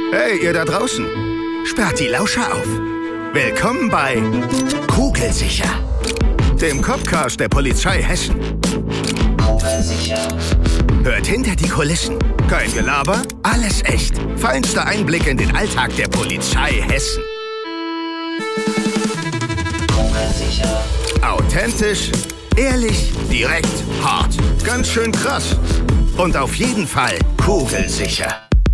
Hey, ihr da draußen! Sperrt die Lauscher auf! Willkommen bei Kugelsicher, dem Copcast der Polizei Hessen. Hört hinter die Kulissen. Kein Gelaber, alles echt. Feinster Einblick in den Alltag der Polizei Hessen. Authentisch, ehrlich, direkt, hart. Ganz schön krass. Und auf jeden Fall kugelsicher.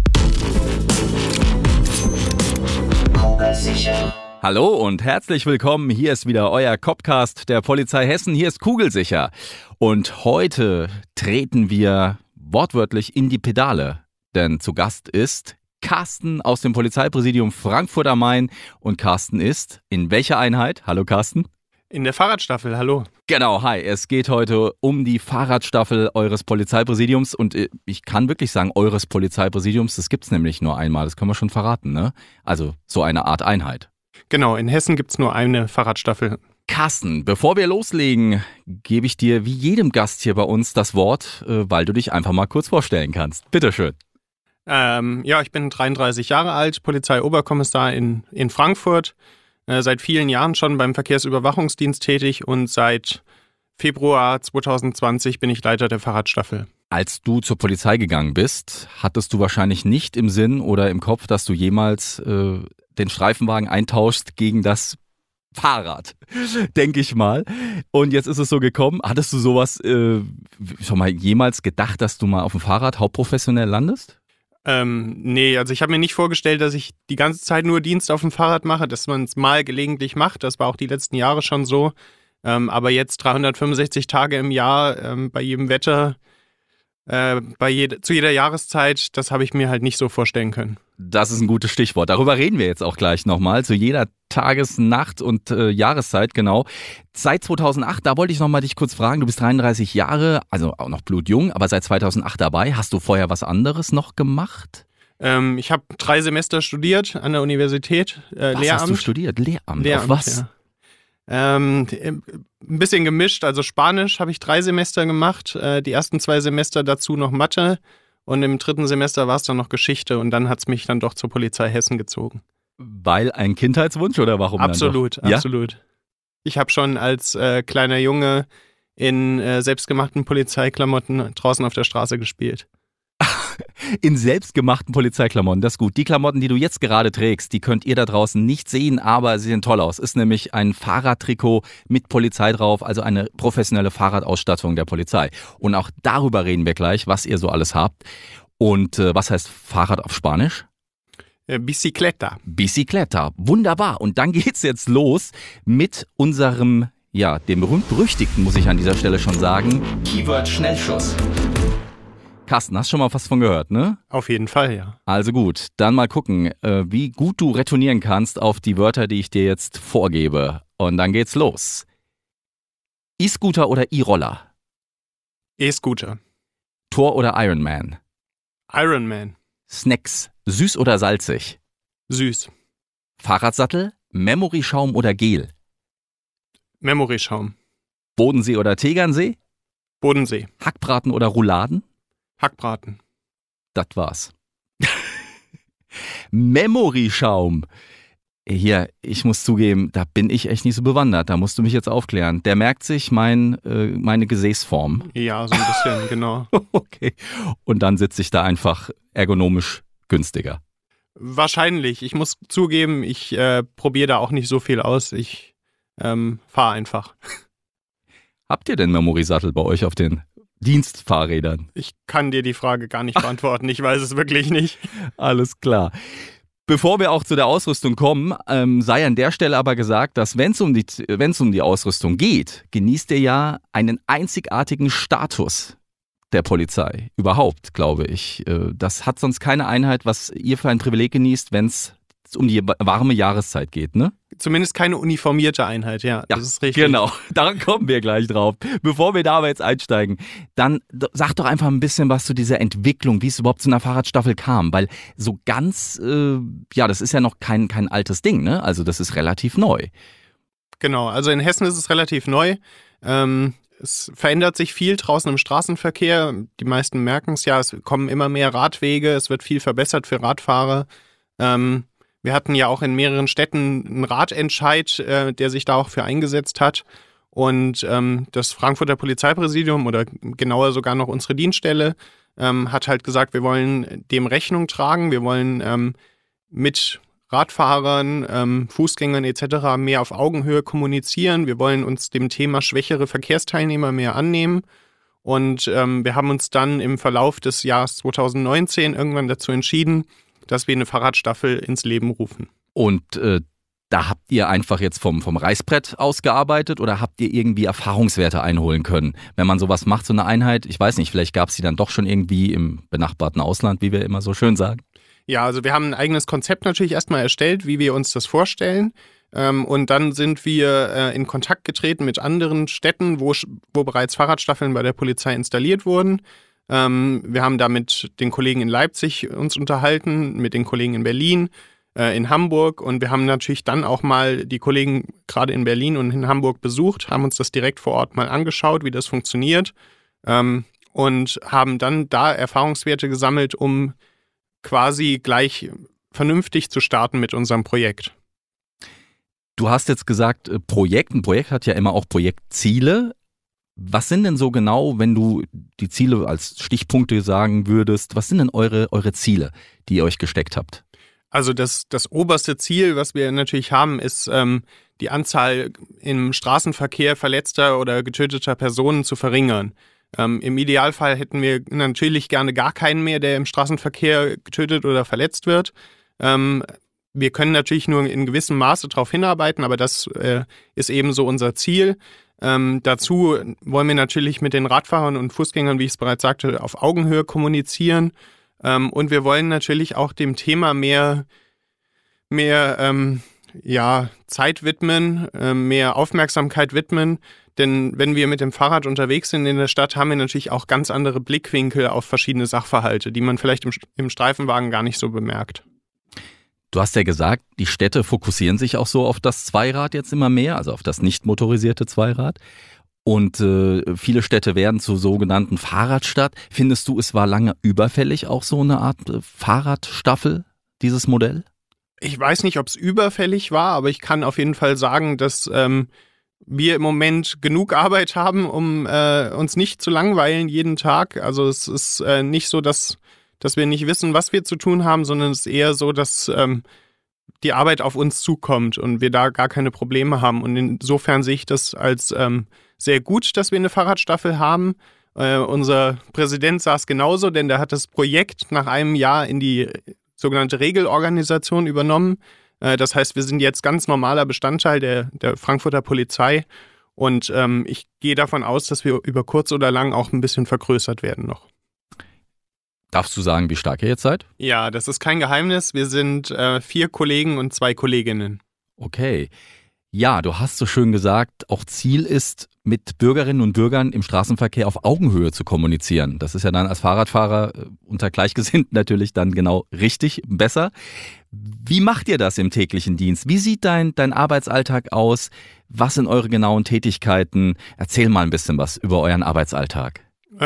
Hallo und herzlich willkommen. Hier ist wieder euer Copcast der Polizei Hessen. Hier ist Kugelsicher. Und heute treten wir wortwörtlich in die Pedale. Denn zu Gast ist Carsten aus dem Polizeipräsidium Frankfurt am Main. Und Carsten ist in welcher Einheit? Hallo Carsten. In der Fahrradstaffel, hallo. Genau, hi. Es geht heute um die Fahrradstaffel eures Polizeipräsidiums. Und ich kann wirklich sagen, eures Polizeipräsidiums, das gibt's nämlich nur einmal. Das können wir schon verraten, ne? Also so eine Art Einheit. Genau, in Hessen gibt's nur eine Fahrradstaffel. Carsten, bevor wir loslegen, gebe ich dir wie jedem Gast hier bei uns das Wort, weil du dich einfach mal kurz vorstellen kannst. Bitteschön. Ich bin 33 Jahre alt, Polizeioberkommissar in Frankfurt. Seit vielen Jahren schon beim Verkehrsüberwachungsdienst tätig und seit Februar 2020 bin ich Leiter der Fahrradstaffel. Als du zur Polizei gegangen bist, hattest du wahrscheinlich nicht im Sinn oder im Kopf, dass du jemals den Streifenwagen eintauschst gegen das Fahrrad, denke ich mal. Und jetzt ist es so gekommen. Hattest du sowas schon mal jemals gedacht, dass du mal auf dem Fahrrad hauptprofessionell landest? Nee, also ich habe mir nicht vorgestellt, dass ich die ganze Zeit nur Dienst auf dem Fahrrad mache, dass man es mal gelegentlich macht. Das war auch die letzten Jahre schon so. Aber jetzt 365 Tage im Jahr, bei jedem Wetter, zu jeder Jahreszeit, das habe ich mir halt nicht so vorstellen können. Das ist ein gutes Stichwort. Darüber reden wir jetzt auch gleich nochmal. Zu jeder Tages-, Nacht- und Jahreszeit, genau. Seit 2008, da wollte ich nochmal dich kurz fragen, du bist 33 Jahre, also auch noch blutjung, aber seit 2008 dabei. Hast du vorher was anderes noch gemacht? Ich habe 3 Semester studiert an der Universität, Was Lehramt. hast du studiert? Lehramt. Auf Lehramt, was? ja. Ein bisschen gemischt, also Spanisch habe ich 3 Semester gemacht, die ersten 2 Semester dazu noch Mathe und im 3. Semester war es dann noch Geschichte und dann hat es mich dann doch zur Polizei Hessen gezogen. Weil ein Kindheitswunsch oder warum? Absolut, dann doch? absolut. Ich habe schon als kleiner Junge in selbstgemachten Polizeiklamotten draußen auf der Straße gespielt. In selbstgemachten Polizeiklamotten, das ist gut. Die Klamotten, die du jetzt gerade trägst, die könnt ihr da draußen nicht sehen, aber sie sehen toll aus. Ist nämlich ein Fahrradtrikot mit Polizei drauf, also eine professionelle Fahrradausstattung der Polizei. Und auch darüber reden wir gleich, was ihr so alles habt. Und was heißt Fahrrad auf Spanisch? Bicicleta. Bicicleta, wunderbar. Und dann geht's jetzt los mit unserem, dem berühmt-berüchtigten, muss ich an dieser Stelle schon sagen, Keyword-Schnellschuss. Carsten, hast schon mal was von gehört, ne? Auf jeden Fall, ja. Also gut, dann mal gucken, wie gut du retournieren kannst auf die Wörter, die ich dir jetzt vorgebe. Und dann geht's los. E-Scooter oder E-Roller? E-Scooter. Thor oder Ironman? Ironman. Snacks, süß oder salzig? Süß. Fahrradsattel, Memory-Schaum oder Gel? Memory-Schaum. Bodensee oder Tegernsee? Bodensee. Hackbraten oder Rouladen? Hackbraten. Das war's. Memory-Schaum. Hier, ich muss zugeben, da bin ich echt nicht so bewandert. Da musst du mich jetzt aufklären. Der merkt sich meine Gesäßform. Ja, so ein bisschen, genau. Okay. Und dann sitze ich da einfach ergonomisch günstiger. Wahrscheinlich. Ich muss zugeben, ich probiere da auch nicht so viel aus. Ich fahre einfach. Habt ihr denn Memory-Sattel bei euch auf den Dienstfahrrädern? Ich kann dir die Frage gar nicht beantworten. Ich weiß es wirklich nicht. Alles klar. Bevor wir auch zu der Ausrüstung kommen, sei an der Stelle aber gesagt, dass wenn es um die Ausrüstung geht, genießt ihr ja einen einzigartigen Status der Polizei. Überhaupt, glaube ich. Das hat sonst keine Einheit, was ihr für ein Privileg genießt, wenn es um die warme Jahreszeit geht, ne? Zumindest keine uniformierte Einheit, ja. Das ist richtig. Genau, da kommen wir gleich drauf. Bevor wir da aber jetzt einsteigen, dann sag doch einfach ein bisschen was zu dieser Entwicklung, wie es überhaupt zu einer Fahrradstaffel kam, weil so ganz, das ist ja noch kein altes Ding, ne? Also das ist relativ neu. Genau, also in Hessen ist es relativ neu. Es verändert sich viel draußen im Straßenverkehr. Die meisten merken es ja, es kommen immer mehr Radwege, es wird viel verbessert für Radfahrer. Wir hatten ja auch in mehreren Städten einen Ratentscheid, der sich da auch für eingesetzt hat. Und das Frankfurter Polizeipräsidium oder genauer sogar noch unsere Dienststelle hat halt gesagt, wir wollen dem Rechnung tragen, wir wollen mit Radfahrern, Fußgängern etc. mehr auf Augenhöhe kommunizieren. Wir wollen uns dem Thema schwächere Verkehrsteilnehmer mehr annehmen. Und wir haben uns dann im Verlauf des Jahres 2019 irgendwann dazu entschieden, dass wir eine Fahrradstaffel ins Leben rufen. Und da habt ihr einfach jetzt vom Reißbrett ausgearbeitet oder habt ihr irgendwie Erfahrungswerte einholen können? Wenn man sowas macht, so eine Einheit, ich weiß nicht, vielleicht gab es die dann doch schon irgendwie im benachbarten Ausland, wie wir immer so schön sagen. Ja, also wir haben ein eigenes Konzept natürlich erstmal erstellt, wie wir uns das vorstellen. Und dann sind wir in Kontakt getreten mit anderen Städten, wo bereits Fahrradstaffeln bei der Polizei installiert wurden. Wir haben da mit den Kollegen in Leipzig uns unterhalten, mit den Kollegen in Berlin, in Hamburg, und wir haben natürlich dann auch mal die Kollegen gerade in Berlin und in Hamburg besucht, haben uns das direkt vor Ort mal angeschaut, wie das funktioniert, und haben dann da Erfahrungswerte gesammelt, um quasi gleich vernünftig zu starten mit unserem Projekt. Du hast jetzt gesagt, ein Projekt hat ja immer auch Projektziele. Was sind denn so genau, wenn du die Ziele als Stichpunkte sagen würdest, was sind denn eure Ziele, die ihr euch gesteckt habt? Also das oberste Ziel, was wir natürlich haben, ist die Anzahl im Straßenverkehr verletzter oder getöteter Personen zu verringern. Im Idealfall hätten wir natürlich gerne gar keinen mehr, der im Straßenverkehr getötet oder verletzt wird. Wir können natürlich nur in gewissem Maße darauf hinarbeiten, aber das ist eben so unser Ziel. Dazu wollen wir natürlich mit den Radfahrern und Fußgängern, wie ich es bereits sagte, auf Augenhöhe kommunizieren. Und wir wollen natürlich auch dem Thema mehr Zeit widmen, mehr Aufmerksamkeit widmen. Denn wenn wir mit dem Fahrrad unterwegs sind in der Stadt, haben wir natürlich auch ganz andere Blickwinkel auf verschiedene Sachverhalte, die man vielleicht im Streifenwagen gar nicht so bemerkt. Du hast ja gesagt, die Städte fokussieren sich auch so auf das Zweirad jetzt immer mehr, also auf das nicht motorisierte Zweirad. Und viele Städte werden zur sogenannten Fahrradstadt. Findest du, es war lange überfällig, auch so eine Art Fahrradstaffel, dieses Modell? Ich weiß nicht, ob es überfällig war, aber ich kann auf jeden Fall sagen, dass wir im Moment genug Arbeit haben, um uns nicht zu langweilen jeden Tag. Also es ist nicht so, dass wir nicht wissen, was wir zu tun haben, sondern es ist eher so, dass die Arbeit auf uns zukommt und wir da gar keine Probleme haben. Und insofern sehe ich das als sehr gut, dass wir eine Fahrradstaffel haben. Unser Präsident sah es genauso, denn der hat das Projekt nach einem Jahr in die sogenannte Regelorganisation übernommen. Das heißt, wir sind jetzt ganz normaler Bestandteil der Frankfurter Polizei und ich gehe davon aus, dass wir über kurz oder lang auch ein bisschen vergrößert werden noch. Darfst du sagen, wie stark ihr jetzt seid? Ja, das ist kein Geheimnis. Wir sind 4 Kollegen und 2 Kolleginnen. Okay. Ja, du hast so schön gesagt, auch Ziel ist, mit Bürgerinnen und Bürgern im Straßenverkehr auf Augenhöhe zu kommunizieren. Das ist ja dann als Fahrradfahrer unter Gleichgesinnten natürlich dann genau richtig, besser. Wie macht ihr das im täglichen Dienst? Wie sieht dein Arbeitsalltag aus? Was sind eure genauen Tätigkeiten? Erzähl mal ein bisschen was über euren Arbeitsalltag.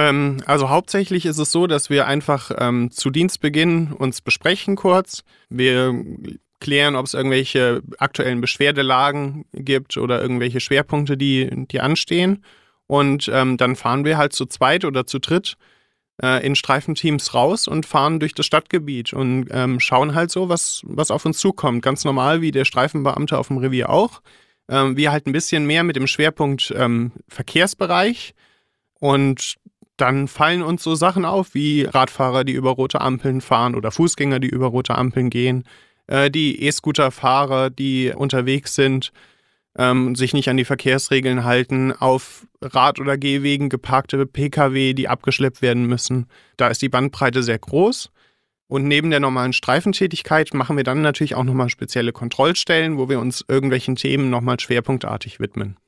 Also hauptsächlich ist es so, dass wir einfach zu Dienstbeginn uns besprechen kurz. Wir klären, ob es irgendwelche aktuellen Beschwerdelagen gibt oder irgendwelche Schwerpunkte, die anstehen. Und dann fahren wir halt zu zweit oder zu dritt in Streifenteams raus und fahren durch das Stadtgebiet und schauen halt so, was auf uns zukommt. Ganz normal wie der Streifenbeamte auf dem Revier auch. Wir halt ein bisschen mehr mit dem Schwerpunkt Verkehrsbereich. Und dann fallen uns so Sachen auf, wie Radfahrer, die über rote Ampeln fahren oder Fußgänger, die über rote Ampeln gehen, die E-Scooter-Fahrer, die unterwegs sind, sich nicht an die Verkehrsregeln halten, auf Rad- oder Gehwegen geparkte Pkw, die abgeschleppt werden müssen. Da ist die Bandbreite sehr groß. Und neben der normalen Streifentätigkeit machen wir dann natürlich auch nochmal spezielle Kontrollstellen, wo wir uns irgendwelchen Themen nochmal schwerpunktartig widmen.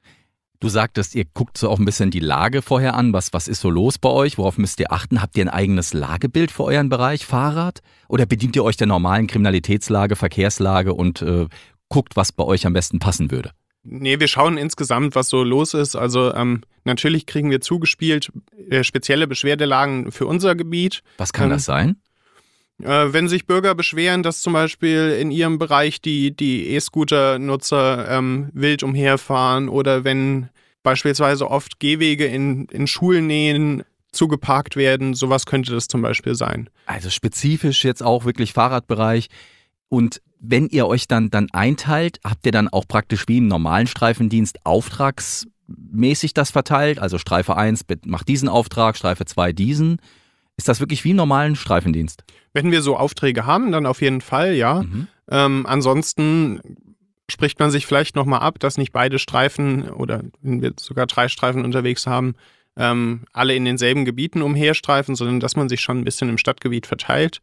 Du sagtest, ihr guckt so auch ein bisschen die Lage vorher an. Was ist so los bei euch? Worauf müsst ihr achten? Habt ihr ein eigenes Lagebild für euren Bereich Fahrrad? Oder bedient ihr euch der normalen Kriminalitätslage, Verkehrslage und guckt, was bei euch am besten passen würde? Nee, wir schauen insgesamt, was so los ist. Also natürlich kriegen wir zugespielt spezielle Beschwerdelagen für unser Gebiet. Was kann das sein? Wenn sich Bürger beschweren, dass zum Beispiel in ihrem Bereich die E-Scooter-Nutzer wild umherfahren oder wenn beispielsweise oft Gehwege in Schulnähen zugeparkt werden, sowas könnte das zum Beispiel sein. Also spezifisch jetzt auch wirklich Fahrradbereich. Und wenn ihr euch dann einteilt, habt ihr dann auch praktisch wie im normalen Streifendienst auftragsmäßig das verteilt? Also Streife 1 macht diesen Auftrag, Streife 2 diesen. Ist das wirklich wie im normalen Streifendienst? Wenn wir so Aufträge haben, dann auf jeden Fall, ja. Ansonsten spricht man sich vielleicht nochmal ab, dass nicht beide Streifen oder wenn wir sogar 3 Streifen unterwegs haben, alle in denselben Gebieten umherstreifen, sondern dass man sich schon ein bisschen im Stadtgebiet verteilt.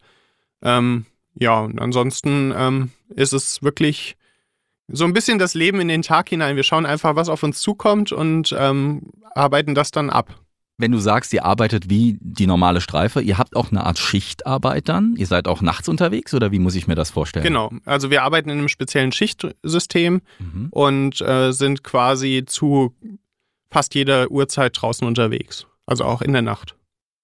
Ja, und ansonsten ist es wirklich so ein bisschen das Leben in den Tag hinein. Wir schauen einfach, was auf uns zukommt und arbeiten das dann ab. Wenn du sagst, ihr arbeitet wie die normale Streife, ihr habt auch eine Art Schichtarbeit dann? Ihr seid auch nachts unterwegs oder wie muss ich mir das vorstellen? Genau, also wir arbeiten in einem speziellen Schichtsystem und sind quasi zu fast jeder Uhrzeit draußen unterwegs, also auch in der Nacht.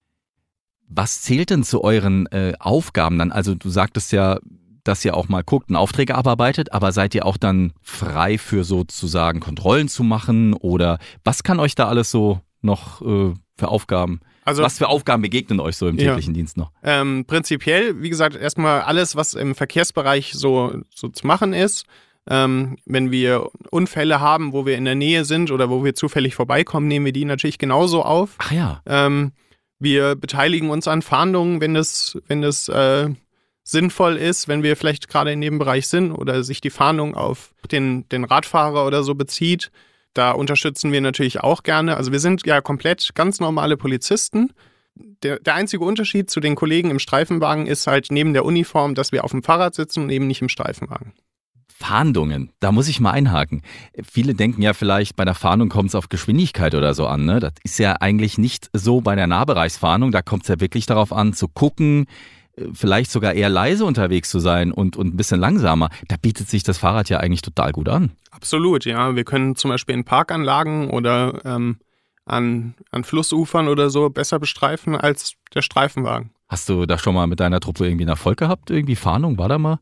Was zählt denn zu euren Aufgaben dann? Also du sagtest ja, dass ihr auch mal guckt und Aufträge abarbeitet, aber seid ihr auch dann frei für sozusagen Kontrollen zu machen oder was kann euch da alles so noch für Aufgaben, also, was für Aufgaben begegnen euch so im täglichen Dienst noch? Prinzipiell, wie gesagt, erstmal alles, was im Verkehrsbereich so zu machen ist. Wenn wir Unfälle haben, wo wir in der Nähe sind oder wo wir zufällig vorbeikommen, nehmen wir die natürlich genauso auf. Ach ja. Wir beteiligen uns an Fahndungen, wenn das sinnvoll ist, wenn wir vielleicht gerade in dem Bereich sind oder sich die Fahndung auf den Radfahrer oder so bezieht. Da unterstützen wir natürlich auch gerne. Also wir sind ja komplett ganz normale Polizisten. Der einzige Unterschied zu den Kollegen im Streifenwagen ist halt neben der Uniform, dass wir auf dem Fahrrad sitzen und eben nicht im Streifenwagen. Fahndungen, da muss ich mal einhaken. Viele denken ja vielleicht, bei der Fahndung kommt es auf Geschwindigkeit oder so an. Ne? Das ist ja eigentlich nicht so bei der Nahbereichsfahndung. Da kommt es ja wirklich darauf an, zu gucken, vielleicht sogar eher leise unterwegs zu sein und ein bisschen langsamer. Da bietet sich das Fahrrad ja eigentlich total gut an. Absolut, ja. Wir können zum Beispiel in Parkanlagen oder an Flussufern oder so besser bestreifen als der Streifenwagen. Hast du da schon mal mit deiner Truppe irgendwie einen Erfolg gehabt? Irgendwie Fahndung, war da mal?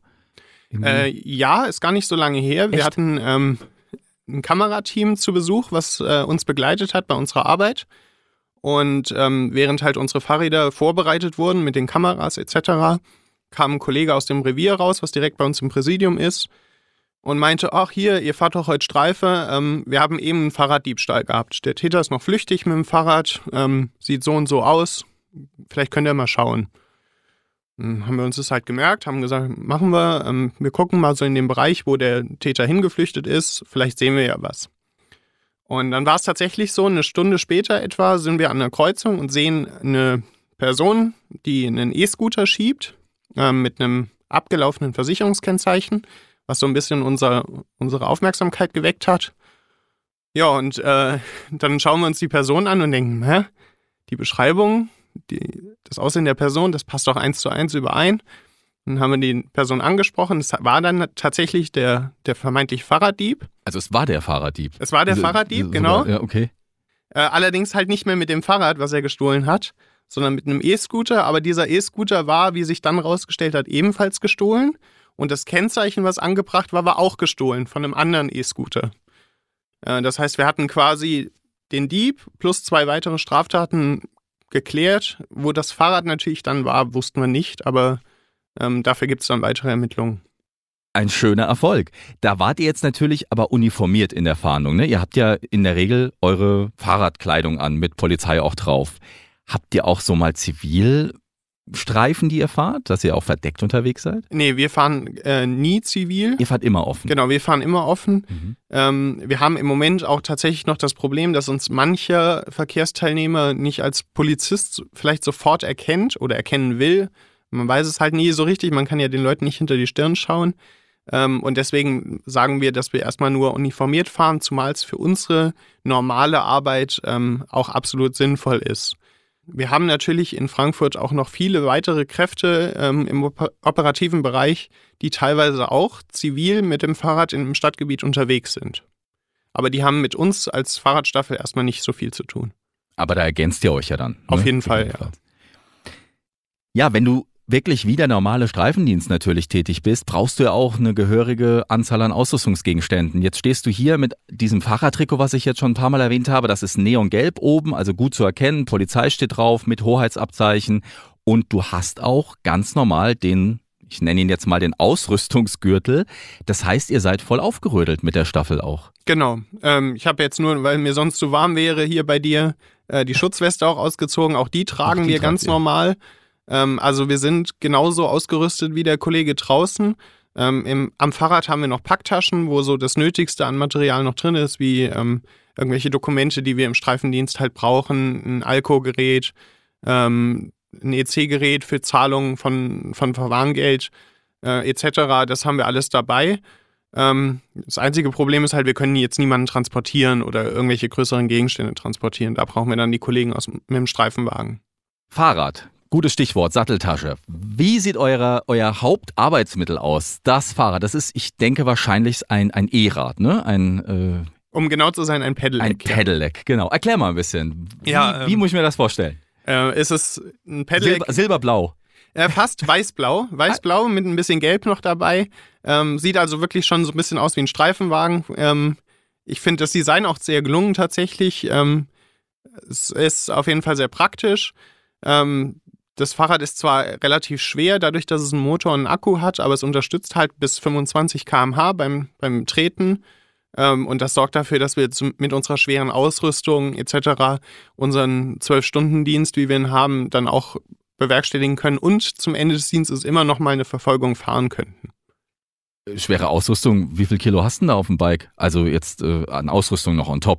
Ja, ist gar nicht so lange her. Echt? Wir hatten ein Kamerateam zu Besuch, was uns begleitet hat bei unserer Arbeit. Und während halt unsere Fahrräder vorbereitet wurden mit den Kameras etc., kam ein Kollege aus dem Revier raus, was direkt bei uns im Präsidium ist, und meinte, ach hier, ihr fahrt doch heute Streife, wir haben eben einen Fahrraddiebstahl gehabt. Der Täter ist noch flüchtig mit dem Fahrrad, sieht so und so aus, vielleicht könnt ihr mal schauen. Dann haben wir uns das halt gemerkt, haben gesagt, machen wir, wir gucken mal so in den Bereich, wo der Täter hingeflüchtet ist, vielleicht sehen wir ja was. Und dann war es tatsächlich so, eine Stunde später etwa sind wir an der Kreuzung und sehen eine Person, die einen E-Scooter schiebt, mit einem abgelaufenen Versicherungskennzeichen, was so ein bisschen unsere Aufmerksamkeit geweckt hat. Ja, und dann schauen wir uns die Person an und denken, die Beschreibung, das Aussehen der Person, das passt doch 1:1 überein. Dann haben wir die Person angesprochen. Es war dann tatsächlich der vermeintliche Fahrraddieb. Also es war der Fahrraddieb. Es war der Fahrraddieb, genau. Ja, okay. Allerdings halt nicht mehr mit dem Fahrrad, was er gestohlen hat, sondern mit einem E-Scooter. Aber dieser E-Scooter war, wie sich dann rausgestellt hat, ebenfalls gestohlen. Und das Kennzeichen, was angebracht war, war auch gestohlen von einem anderen E-Scooter. Das heißt, wir hatten quasi den Dieb plus 2 weitere Straftaten geklärt. Wo das Fahrrad natürlich dann war, wussten wir nicht, aber dafür gibt es dann weitere Ermittlungen. Ein schöner Erfolg. Da wart ihr jetzt natürlich aber uniformiert in der Fahndung. Ne? Ihr habt ja in der Regel eure Fahrradkleidung an, mit Polizei auch drauf. Habt ihr auch so mal Zivilstreifen, die ihr fahrt, dass ihr auch verdeckt unterwegs seid? Nee, wir fahren nie zivil. Ihr fahrt immer offen? Genau, wir fahren immer offen. Wir haben im Moment auch tatsächlich noch das Problem, dass uns mancher Verkehrsteilnehmer nicht als Polizist vielleicht sofort erkennt oder erkennen will. Man weiß es halt nie so richtig, man kann ja den Leuten nicht hinter die Stirn schauen. Und deswegen sagen wir, dass wir erstmal nur uniformiert fahren, zumal es für unsere normale Arbeit auch absolut sinnvoll ist. Wir haben natürlich in Frankfurt auch noch viele weitere Kräfte im operativen Bereich, die teilweise auch zivil mit dem Fahrrad im Stadtgebiet unterwegs sind. Aber die haben mit uns als Fahrradstaffel erstmal nicht so viel zu tun. Aber da ergänzt ihr euch ja dann. Auf jeden Fall, ja. Ja, wenn du wirklich wie der normale Streifendienst natürlich tätig bist, brauchst du ja auch eine gehörige Anzahl an Ausrüstungsgegenständen. Jetzt stehst du hier mit diesem Fahrradtrikot, was ich jetzt schon ein paar Mal erwähnt habe. Das ist neongelb oben, also gut zu erkennen. Polizei steht drauf mit Hoheitsabzeichen. Und du hast auch ganz normal ich nenne ihn jetzt mal den Ausrüstungsgürtel. Das heißt, ihr seid voll aufgerödelt mit der Staffel auch. Genau. Ich habe jetzt nur, weil mir sonst zu warm wäre, hier bei dir die Schutzweste auch ausgezogen. Auch die tragen wir ganz normal. Also wir sind genauso ausgerüstet wie der Kollege draußen. Am Fahrrad haben wir noch Packtaschen, wo so das Nötigste an Material noch drin ist, wie irgendwelche Dokumente, die wir im Streifendienst halt brauchen, ein Alkogerät, ein EC-Gerät für Zahlungen von Verwarngeld etc. Das haben wir alles dabei. Das einzige Problem ist halt, wir können jetzt niemanden transportieren oder irgendwelche größeren Gegenstände transportieren. Da brauchen wir dann die Kollegen mit dem Streifenwagen. Fahrrad. Gutes Stichwort, Satteltasche. Wie sieht euer Hauptarbeitsmittel aus? Das Fahrrad, das ist, ich denke, wahrscheinlich ein E-Rad, ne? Um genau zu sein, ein Pedelec. Ein Pedelec, genau. Erklär mal ein bisschen. Wie muss ich mir das vorstellen? Ist es ein Pedelec? Silberblau. Fast weißblau. Weißblau mit ein bisschen Gelb noch dabei. Sieht also wirklich schon so ein bisschen aus wie ein Streifenwagen. Ich finde das Design auch sehr gelungen tatsächlich. Es ist auf jeden Fall sehr praktisch. Das Fahrrad ist zwar relativ schwer, dadurch, dass es einen Motor und einen Akku hat, aber es unterstützt halt bis 25 km/h beim Treten. Und das sorgt dafür, dass wir mit unserer schweren Ausrüstung etc. unseren 12-Stunden-Dienst, wie wir ihn haben, dann auch bewerkstelligen können und zum Ende des Dienstes immer noch mal eine Verfolgung fahren könnten. Schwere Ausrüstung, wie viel Kilo hast du denn da auf dem Bike? Also jetzt an Ausrüstung noch on top?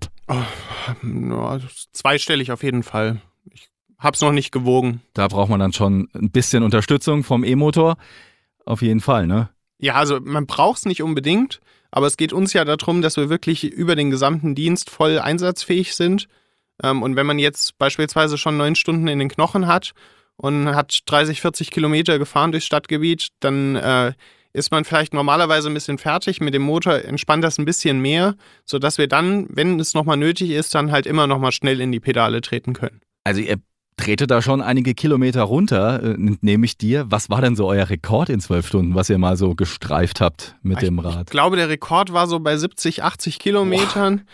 Zweistellig auf jeden Fall. Hab's noch nicht gewogen. Da braucht man dann schon ein bisschen Unterstützung vom E-Motor. Auf jeden Fall, ne? Ja, also man braucht's nicht unbedingt, aber es geht uns ja darum, dass wir wirklich über den gesamten Dienst voll einsatzfähig sind. Und wenn man jetzt beispielsweise schon 9 Stunden in den Knochen hat und hat 30, 40 Kilometer gefahren durchs Stadtgebiet, dann ist man vielleicht normalerweise ein bisschen fertig. Mit dem Motor entspannt das ein bisschen mehr, sodass wir dann, wenn es nochmal nötig ist, dann halt immer nochmal schnell in die Pedale treten können. Also ihr tretet da schon einige Kilometer runter, nehme ich dir. Was war denn so euer Rekord in 12 Stunden, was ihr mal so gestreift habt mit dem Rad? Ich glaube, der Rekord war so bei 70, 80 Kilometern.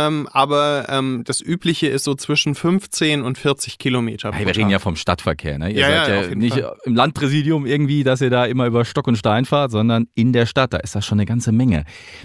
Aber das Übliche ist so zwischen 15 und 40 Kilometer pro Tag. Wir reden ja vom Stadtverkehr, ne? Ihr seid ja nicht Fall im Landpräsidium irgendwie, dass ihr da immer über Stock und Stein fahrt, sondern in der Stadt. Da ist das schon eine ganze Menge.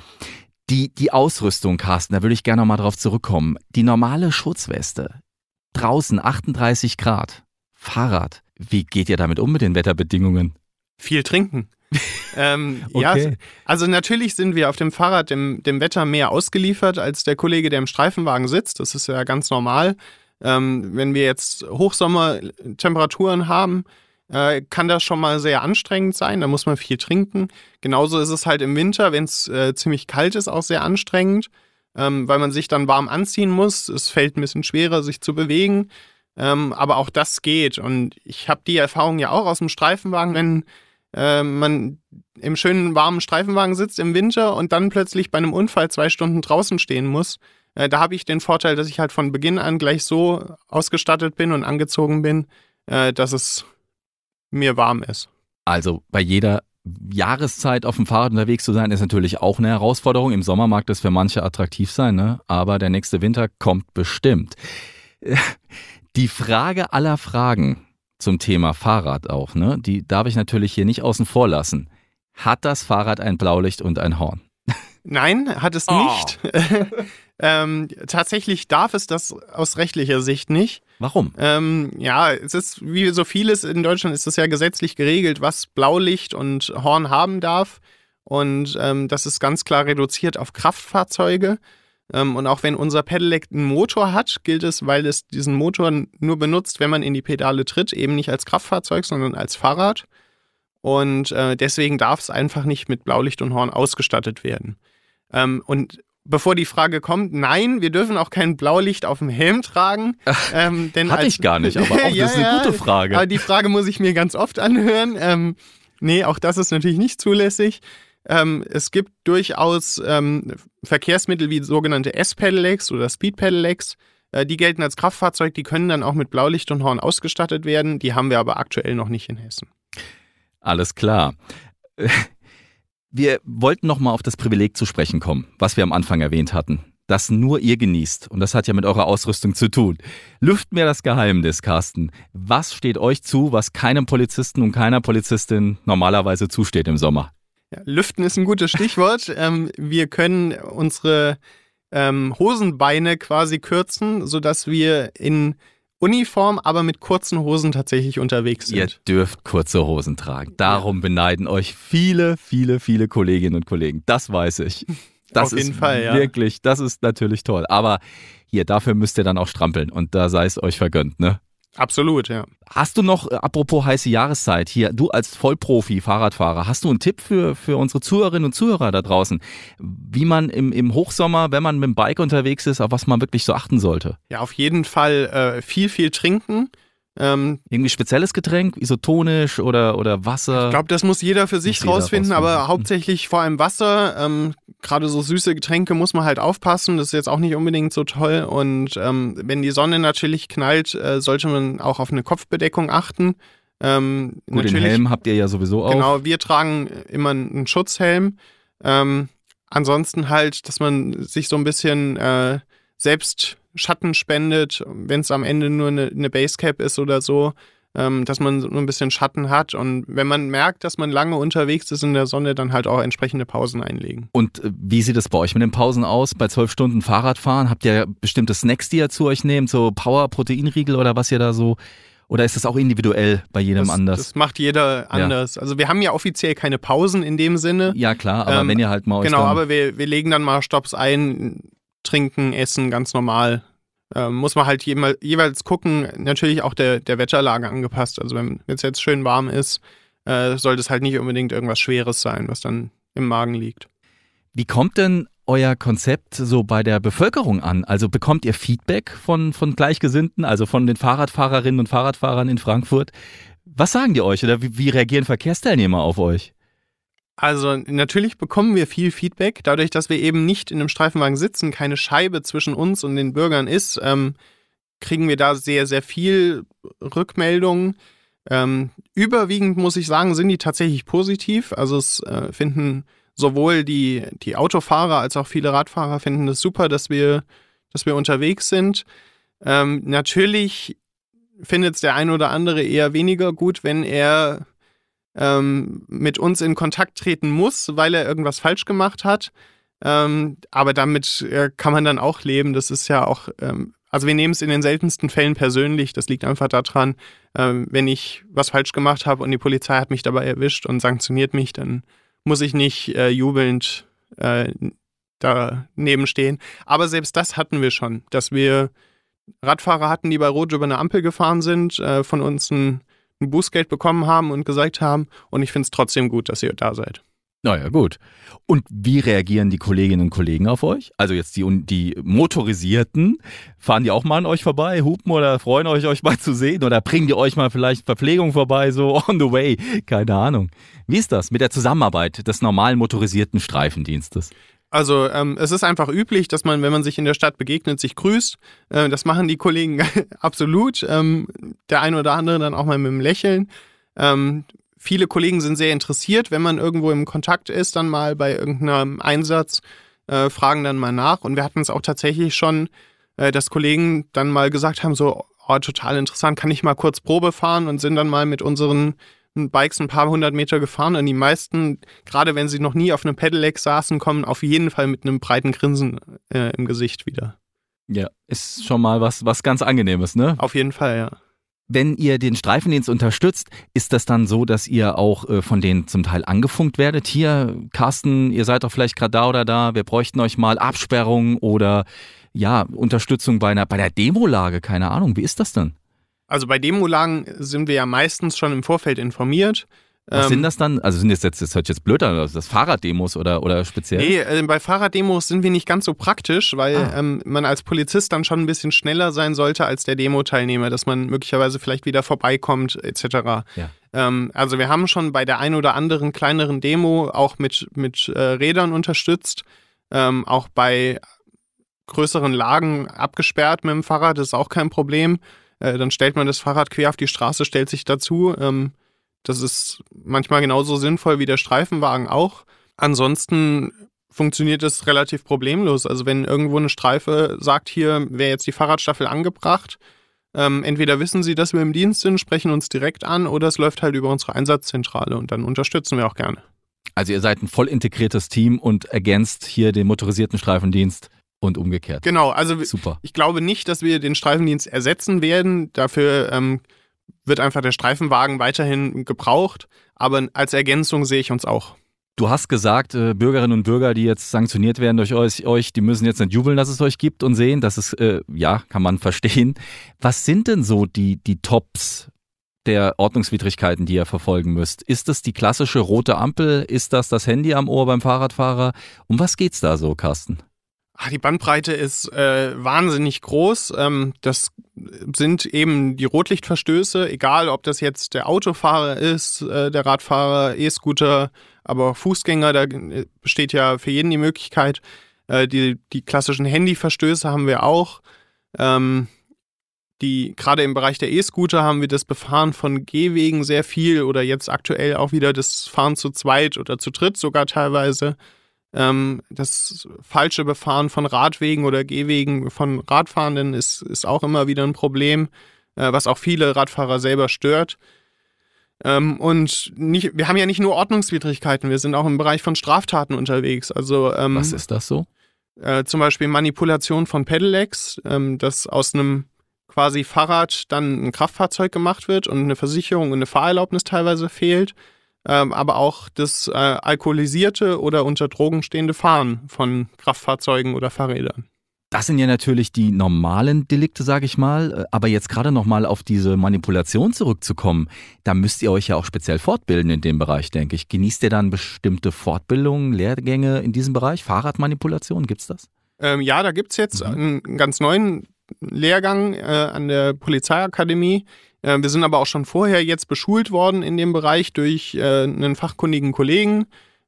Die Ausrüstung, Carsten, da würde ich gerne noch mal drauf zurückkommen. Die normale Schutzweste, draußen 38 Grad, Fahrrad. Wie geht ihr damit um mit den Wetterbedingungen? Viel trinken. Okay. Ja, also natürlich sind wir auf dem Fahrrad dem Wetter mehr ausgeliefert als der Kollege, der im Streifenwagen sitzt. Das ist ja ganz normal. Wenn wir jetzt Hochsommertemperaturen haben, kann das schon mal sehr anstrengend sein. Da muss man viel trinken. Genauso ist es halt im Winter, wenn es ziemlich kalt ist, auch sehr anstrengend, weil man sich dann warm anziehen muss. Es fällt ein bisschen schwerer, sich zu bewegen. Aber auch das geht. Und ich habe die Erfahrung ja auch aus dem Streifenwagen, wenn man im schönen warmen Streifenwagen sitzt im Winter und dann plötzlich bei einem Unfall 2 Stunden draußen stehen muss. Da habe ich den Vorteil, dass ich halt von Beginn an gleich so ausgestattet bin und angezogen bin, dass es mir warm ist. Also bei jeder Jahreszeit auf dem Fahrrad unterwegs zu sein, ist natürlich auch eine Herausforderung. Im Sommer mag das für manche attraktiv sein, ne? Aber der nächste Winter kommt bestimmt. Die Frage aller Fragen zum Thema Fahrrad auch, ne? Die darf ich natürlich hier nicht außen vor lassen. Hat das Fahrrad ein Blaulicht und ein Horn? Nein, hat es nicht. Tatsächlich darf es das aus rechtlicher Sicht nicht. Warum? Ja, es ist wie so vieles in Deutschland ist es ja gesetzlich geregelt, was Blaulicht und Horn haben darf. Und das ist ganz klar reduziert auf Kraftfahrzeuge. Und auch wenn unser Pedelec einen Motor hat, gilt es, weil es diesen Motor nur benutzt, wenn man in die Pedale tritt, eben nicht als Kraftfahrzeug, sondern als Fahrrad. Und deswegen darf es einfach nicht mit Blaulicht und Horn ausgestattet werden. Und bevor die Frage kommt, nein, wir dürfen auch kein Blaulicht auf dem Helm tragen. Denn hatte ich gar nicht, aber auch das ist eine gute Frage. Aber die Frage muss ich mir ganz oft anhören. Nee, auch das ist natürlich nicht zulässig. Es gibt durchaus Verkehrsmittel wie sogenannte S-Pedelecs oder Speed-Pedelecs. Die gelten als Kraftfahrzeug, die können dann auch mit Blaulicht und Horn ausgestattet werden. Die haben wir aber aktuell noch nicht in Hessen. Alles klar. Wir wollten nochmal auf das Privileg zu sprechen kommen, was wir am Anfang erwähnt hatten. Das nur ihr genießt. Und das hat ja mit eurer Ausrüstung zu tun. Lüften wir das Geheimnis, Carsten. Was steht euch zu, was keinem Polizisten und keiner Polizistin normalerweise zusteht im Sommer? Ja, lüften ist ein gutes Stichwort. Wir können unsere Hosenbeine quasi kürzen, sodass wir in Uniform, aber mit kurzen Hosen tatsächlich unterwegs sind. Ihr dürft kurze Hosen tragen. Darum beneiden euch viele, viele, viele Kolleginnen und Kollegen. Das weiß ich. Das Auf jeden ist Fall, ja. wirklich, das ist natürlich toll. Aber hier, dafür müsst ihr dann auch strampeln und da sei es euch vergönnt, ne? Absolut, ja. Hast du noch, apropos heiße Jahreszeit, hier, du als Vollprofi, Fahrradfahrer, hast du einen Tipp für unsere Zuhörerinnen und Zuhörer da draußen, wie man im Hochsommer, wenn man mit dem Bike unterwegs ist, auf was man wirklich so achten sollte? Ja, auf jeden Fall viel, viel trinken. Irgendwie spezielles Getränk, isotonisch oder Wasser? Ich glaube, das muss jeder für sich rausfinden, aber hauptsächlich vor allem Wasser. Gerade so süße Getränke muss man halt aufpassen. Das ist jetzt auch nicht unbedingt so toll. Und wenn die Sonne natürlich knallt, sollte man auch auf eine Kopfbedeckung achten. Gut, den Helm habt ihr ja sowieso auch. Genau, wir tragen immer einen Schutzhelm. Ansonsten halt, dass man sich so ein bisschen selbst Schatten spendet, wenn es am Ende nur eine Basecap ist oder so, dass man nur ein bisschen Schatten hat. Und wenn man merkt, dass man lange unterwegs ist in der Sonne, dann halt auch entsprechende Pausen einlegen. Und wie sieht es bei euch mit den Pausen aus? Bei 12 Stunden Fahrradfahren habt ihr bestimmte Snacks, die ihr zu euch nehmt, so Power-Proteinriegel oder was ihr da so... Oder ist das auch individuell bei jedem anders? Das macht jeder anders. Ja. Also wir haben ja offiziell keine Pausen in dem Sinne. Ja klar, aber wenn ihr halt mal euch genau, aber wir legen dann mal Stopps ein, trinken, essen, ganz normal. Muss man halt jeweils gucken, natürlich auch der Wetterlage angepasst. Also wenn es jetzt schön warm ist, sollte es halt nicht unbedingt irgendwas Schweres sein, was dann im Magen liegt. Wie kommt denn euer Konzept so bei der Bevölkerung an? Also bekommt ihr Feedback von Gleichgesinnten, also von den Fahrradfahrerinnen und Fahrradfahrern in Frankfurt? Was sagen die euch oder wie reagieren Verkehrsteilnehmer auf euch? Also natürlich bekommen wir viel Feedback. Dadurch, dass wir eben nicht in einem Streifenwagen sitzen, keine Scheibe zwischen uns und den Bürgern ist, kriegen wir da sehr, sehr viel Rückmeldungen. Überwiegend, muss ich sagen, sind die tatsächlich positiv. Also es finden sowohl die Autofahrer als auch viele Radfahrer finden es super, dass wir unterwegs sind. Natürlich findet es der ein oder andere eher weniger gut, wenn er mit uns in Kontakt treten muss, weil er irgendwas falsch gemacht hat. Aber damit kann man dann auch leben. Das ist ja auch, also wir nehmen es in den seltensten Fällen persönlich. Das liegt einfach daran, wenn ich was falsch gemacht habe und die Polizei hat mich dabei erwischt und sanktioniert mich, dann muss ich nicht jubelnd daneben stehen. Aber selbst das hatten wir schon, dass wir Radfahrer hatten, die bei Rot über eine Ampel gefahren sind, von uns ein Bußgeld bekommen haben und gesagt haben, und ich finde es trotzdem gut, dass ihr da seid. Naja, gut. Und wie reagieren die Kolleginnen und Kollegen auf euch? Also jetzt die Motorisierten, fahren die auch mal an euch vorbei, hupen oder freuen euch mal zu sehen oder bringen die euch mal vielleicht Verpflegung vorbei, so on the way? Keine Ahnung. Wie ist das mit der Zusammenarbeit des normalen motorisierten Streifendienstes? Also es ist einfach üblich, dass man, wenn man sich in der Stadt begegnet, sich grüßt. Das machen die Kollegen absolut. Der eine oder andere dann auch mal mit einem Lächeln. Viele Kollegen sind sehr interessiert, wenn man irgendwo im Kontakt ist, dann mal bei irgendeinem Einsatz, fragen dann mal nach. Und wir hatten es auch tatsächlich schon, dass Kollegen dann mal gesagt haben, so, oh, total interessant, kann ich mal kurz Probe fahren und sind dann mal mit unseren Bikes ein paar hundert Meter gefahren und die meisten, gerade wenn sie noch nie auf einem Pedelec saßen, kommen auf jeden Fall mit einem breiten Grinsen im Gesicht wieder. Ja, ist schon mal was ganz Angenehmes, ne? Auf jeden Fall, ja. Wenn ihr den Streifendienst unterstützt, ist das dann so, dass ihr auch von denen zum Teil angefunkt werdet? Hier, Carsten, ihr seid doch vielleicht gerade da oder da, wir bräuchten euch mal Absperrung oder ja, Unterstützung bei einer Demolage, keine Ahnung, wie ist das denn? Also bei Demolagen sind wir ja meistens schon im Vorfeld informiert. Was sind das dann? Also sind das hört jetzt blöd an, das Fahrraddemos oder speziell? Nee, bei Fahrraddemos sind wir nicht ganz so praktisch, weil man als Polizist dann schon ein bisschen schneller sein sollte als der Demo-Teilnehmer, dass man möglicherweise vielleicht wieder vorbeikommt etc. Ja. Also wir haben schon bei der ein oder anderen kleineren Demo auch mit Rädern unterstützt, auch bei größeren Lagen abgesperrt mit dem Fahrrad, das ist auch kein Problem. Dann stellt man das Fahrrad quer auf die Straße, stellt sich dazu. Das ist manchmal genauso sinnvoll wie der Streifenwagen auch. Ansonsten funktioniert es relativ problemlos. Also wenn irgendwo eine Streife sagt, hier wäre jetzt die Fahrradstaffel angebracht, entweder wissen sie, dass wir im Dienst sind, sprechen uns direkt an, oder es läuft halt über unsere Einsatzzentrale und dann unterstützen wir auch gerne. Also ihr seid ein voll integriertes Team und ergänzt hier den motorisierten Streifendienst und umgekehrt. Genau, also super. Ich glaube nicht, dass wir den Streifendienst ersetzen werden. Dafür wird einfach der Streifenwagen weiterhin gebraucht, aber als Ergänzung sehe ich uns auch. Du hast gesagt, Bürgerinnen und Bürger, die jetzt sanktioniert werden durch euch, die müssen jetzt nicht jubeln, dass es euch gibt und sehen, dass es, kann man verstehen. Was sind denn so die Tops der Ordnungswidrigkeiten, die ihr verfolgen müsst? Ist das die klassische rote Ampel? Ist das Handy am Ohr beim Fahrradfahrer? Um was geht's da so, Carsten? Die Bandbreite ist wahnsinnig groß. Das sind eben die Rotlichtverstöße, egal ob das jetzt der Autofahrer ist, der Radfahrer, E-Scooter, aber auch Fußgänger, da besteht ja für jeden die Möglichkeit. Die klassischen Handyverstöße haben wir auch. Gerade im Bereich der E-Scooter haben wir das Befahren von Gehwegen sehr viel oder jetzt aktuell auch wieder das Fahren zu zweit oder zu dritt sogar teilweise. Das falsche Befahren von Radwegen oder Gehwegen von Radfahrenden ist auch immer wieder ein Problem, was auch viele Radfahrer selber stört. Wir haben ja nicht nur Ordnungswidrigkeiten, wir sind auch im Bereich von Straftaten unterwegs. Also, was ist das so? Zum Beispiel Manipulation von Pedelecs, dass aus einem quasi Fahrrad dann ein Kraftfahrzeug gemacht wird und eine Versicherung und eine Fahrerlaubnis teilweise fehlt. Aber auch das alkoholisierte oder unter Drogen stehende Fahren von Kraftfahrzeugen oder Fahrrädern. Das sind ja natürlich die normalen Delikte, sage ich mal. Aber jetzt gerade nochmal auf diese Manipulation zurückzukommen, da müsst ihr euch ja auch speziell fortbilden in dem Bereich, denke ich. Genießt ihr dann bestimmte Fortbildungen, Lehrgänge in diesem Bereich? Fahrradmanipulation, gibt's das? Ja, da gibt's jetzt einen ganz neuen Lehrgang an der Polizeiakademie. Wir sind aber auch schon vorher jetzt beschult worden in dem Bereich durch einen fachkundigen Kollegen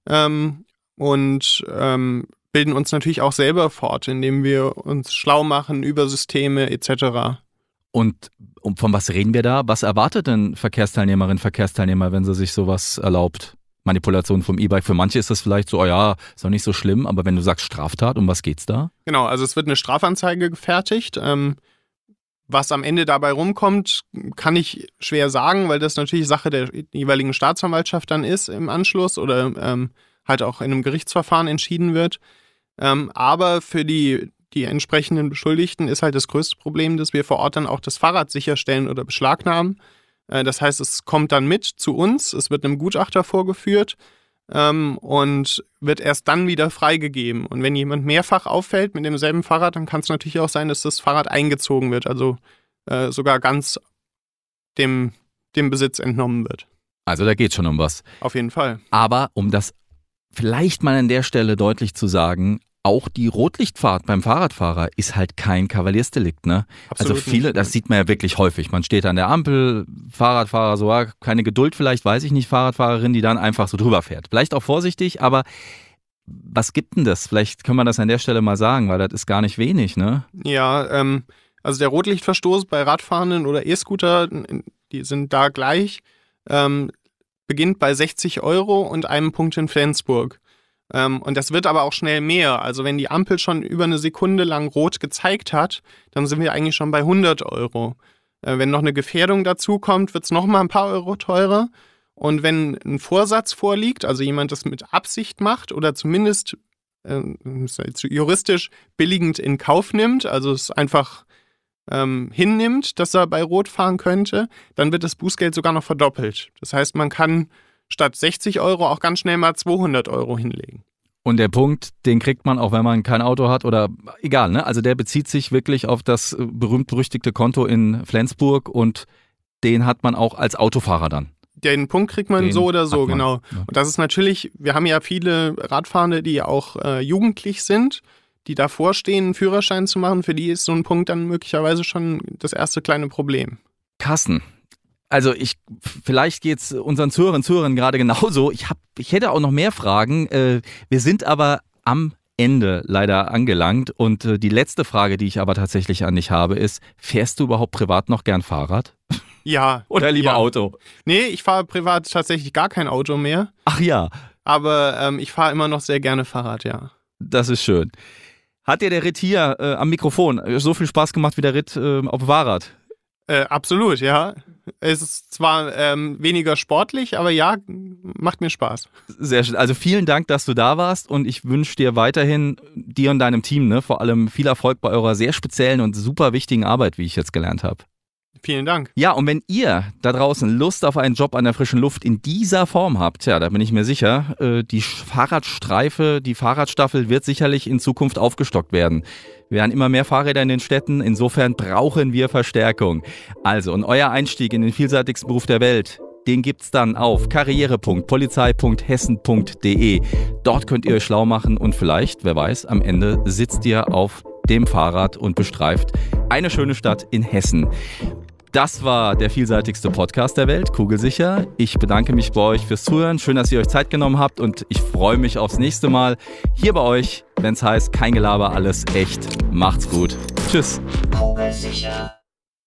und bilden uns natürlich auch selber fort, indem wir uns schlau machen über Systeme etc. Und von was reden wir da? Was erwartet denn Verkehrsteilnehmerinnen, Verkehrsteilnehmer, wenn sie sich sowas erlaubt? Manipulation vom E-Bike. Für manche ist das vielleicht so, ist doch nicht so schlimm, aber wenn du sagst Straftat, um was geht's da? Genau, also es wird eine Strafanzeige gefertigt. Was am Ende dabei rumkommt, kann ich schwer sagen, weil das natürlich Sache der jeweiligen Staatsanwaltschaft dann ist im Anschluss oder halt auch in einem Gerichtsverfahren entschieden wird. Aber für die entsprechenden Beschuldigten ist halt das größte Problem, dass wir vor Ort dann auch das Fahrrad sicherstellen oder beschlagnahmen. Das heißt, es kommt dann mit zu uns, es wird einem Gutachter vorgeführt und wird erst dann wieder freigegeben. Und wenn jemand mehrfach auffällt mit demselben Fahrrad, dann kann es natürlich auch sein, dass das Fahrrad eingezogen wird, also sogar ganz dem Besitz entnommen wird. Also da geht es schon um was. Auf jeden Fall. Aber um das vielleicht mal an der Stelle deutlich zu sagen, auch die Rotlichtfahrt beim Fahrradfahrer ist halt kein Kavaliersdelikt, ne? Absolut also viele, nicht. Das sieht man ja wirklich häufig. Man steht an der Ampel, Fahrradfahrer so, keine Geduld vielleicht, weiß ich nicht, Fahrradfahrerin, die dann einfach so drüber fährt. Vielleicht auch vorsichtig, aber was gibt denn das? Vielleicht können wir das an der Stelle mal sagen, weil das ist gar nicht wenig, ne? Ja, also der Rotlichtverstoß bei Radfahrenden oder E-Scooter, die sind da gleich, beginnt bei 60 € und einem Punkt in Flensburg. Und das wird aber auch schnell mehr. Also wenn die Ampel schon über eine Sekunde lang rot gezeigt hat, dann sind wir eigentlich schon bei 100 €. Wenn noch eine Gefährdung dazu kommt, wird es nochmal ein paar Euro teurer. Und wenn ein Vorsatz vorliegt, also jemand das mit Absicht macht oder zumindest juristisch billigend in Kauf nimmt, also es einfach hinnimmt, dass er bei Rot fahren könnte, dann wird das Bußgeld sogar noch verdoppelt. Das heißt, man kann statt 60 € auch ganz schnell mal 200 € hinlegen. Und der Punkt, den kriegt man auch, wenn man kein Auto hat oder egal, ne? Also der bezieht sich wirklich auf das berühmt-berüchtigte Konto in Flensburg und den hat man auch als Autofahrer dann. Den Punkt kriegt man so oder so, genau. Ja. Und das ist natürlich, wir haben ja viele Radfahrende, die auch jugendlich sind, die davor stehen, einen Führerschein zu machen. Für die ist so ein Punkt dann möglicherweise schon das erste kleine Problem. Carsten, also vielleicht geht's unseren Zuhörern gerade genauso. Ich hätte auch noch mehr Fragen. Wir sind aber am Ende leider angelangt. Und die letzte Frage, die ich aber tatsächlich an dich habe, ist, fährst du überhaupt privat noch gern Fahrrad? Ja. Oder lieber Auto? Nee, ich fahre privat tatsächlich gar kein Auto mehr. Ach ja. Aber ich fahre immer noch sehr gerne Fahrrad, ja. Das ist schön. Hat dir der Ritt hier am Mikrofon so viel Spaß gemacht wie der Ritt auf dem Fahrrad? Absolut, ja. Es ist zwar weniger sportlich, aber ja, macht mir Spaß. Sehr schön. Also vielen Dank, dass du da warst und ich wünsche dir weiterhin, dir und deinem Team, vor allem viel Erfolg bei eurer sehr speziellen und super wichtigen Arbeit, wie ich jetzt gelernt habe. Vielen Dank. Ja, und wenn ihr da draußen Lust auf einen Job an der frischen Luft in dieser Form habt, ja, da bin ich mir sicher, die Fahrradstreife, die Fahrradstaffel wird sicherlich in Zukunft aufgestockt werden. Wir haben immer mehr Fahrräder in den Städten, insofern brauchen wir Verstärkung. Also, und euer Einstieg in den vielseitigsten Beruf der Welt, den gibt's dann auf karriere.polizei.hessen.de. Dort könnt ihr euch schlau machen und vielleicht, wer weiß, am Ende sitzt ihr auf dem Fahrrad und bestreift eine schöne Stadt in Hessen. Das war der vielseitigste Podcast der Welt, Kugelsicher. Ich bedanke mich bei euch fürs Zuhören. Schön, dass ihr euch Zeit genommen habt und ich freue mich aufs nächste Mal hier bei euch, wenn es heißt, kein Gelaber, alles echt. Macht's gut. Tschüss. Kugelsicher.